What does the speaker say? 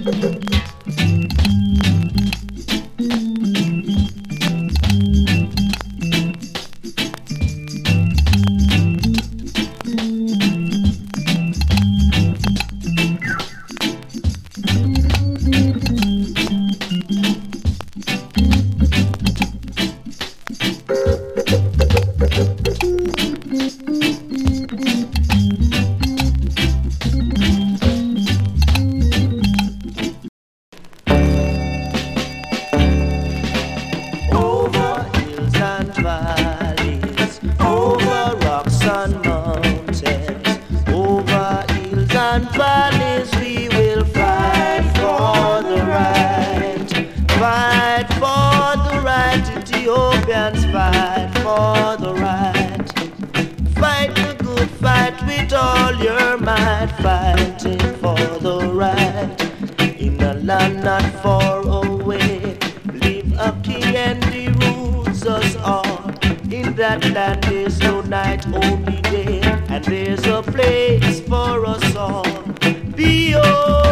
Ethiopians fight for the right. Fight the good fight with all your might, fighting for the right. In a land not far away, live a king and he rules us all. In that land there's no night, only day, and there's a place for us all. Behold,